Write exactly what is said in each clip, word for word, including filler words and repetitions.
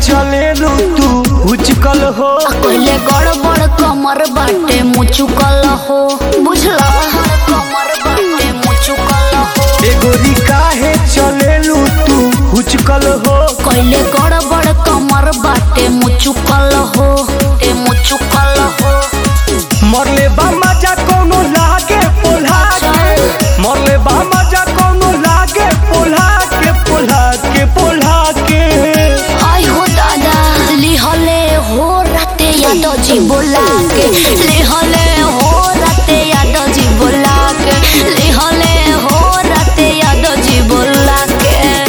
चले तू उचकल हो पहले गड़बड़ कमर बाटे मुचुकल हो बुझला कमर बाटे मुचुकल हो एगोरी काहे चले तू उचकल हो पहले गड़बड़ कमर बाटे मुचुकल हो ते मुचुकल हो मरले बा मजा कोनो लागे पोल्हा के मरले बा मजा कोनो लागे पोल्हा के पोल्हा के पोल्हा के आई हो दादा लिहले हो राते याद जी बोला के लिहले हो राते याद जी बोला के लिहले हो राते याद जी बोला के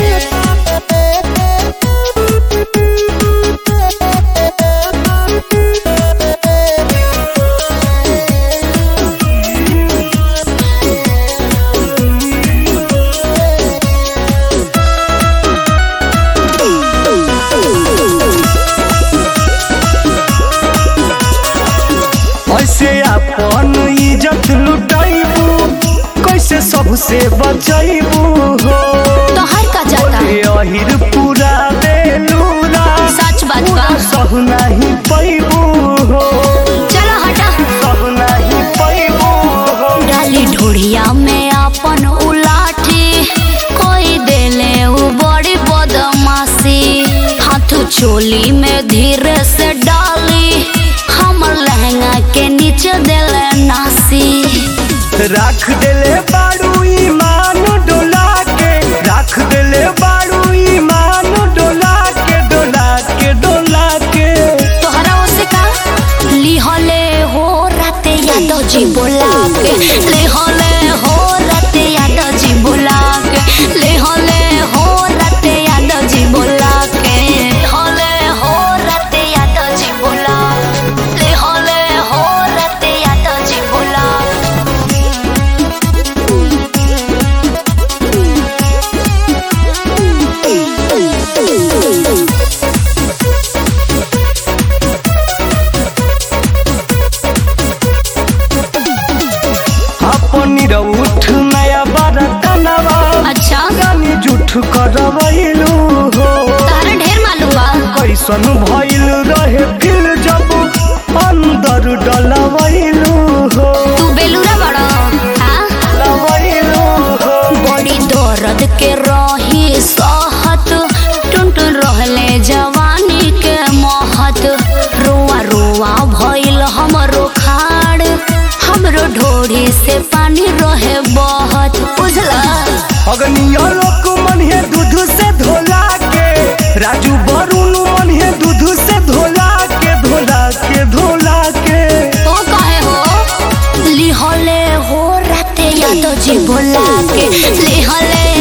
ऐसे अपन इज्जत लुटाइबू कैसे सबसे बचाइबू हो तोहर का जाता अहिर पूरा बेलूरा सच बात बा सह नहीं पैबू हो चलो हटा सह नहीं पैबू हो डाली ढोढ़िया में अपन उलाठी कोई देले उ बड़ी बदमाशी हाथ चोली में धीरे से डाली हमर लहंगा के नीचे देले नासी रख देले बारू ईमान डोला के रख देले बारू ईमान डोला के डोला के डोला के तोहरा ओसे का लिहले हो राते याद जी बोला के लिहले हो राते याद जी बोला के लिहले हो राते याद जी बोला के लिहले हो राते याद जी बोला लिहले हो राते याद जी बोला अपनी उठ नया बरतनवा अच्छा गानी जुठ करवैलू हो तारा ढेर मालूम बा कैसन भइल रहे फिर जब अंदर डलवैलू हो तू बेलूरा बड़ा हाँ डलवैलू हो बड़ी दर्द के रही सहत टुनटुन रहले जवानी के महत रोआ रोआ भइल हमरो खाड़ हमरो ढोढ़ी से पानी रहे बहत बुझला अग्निया लोक मन है दूध से धोला के राजू वरुण मन है दूध से धोला के धोला के धोला के तो कहे हो लिहले हो राते याद जी बोला के लिहले